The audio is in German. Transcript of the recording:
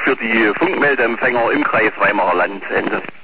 für die Funkmeldeempfänger im Kreis Weimarer Land. Ende.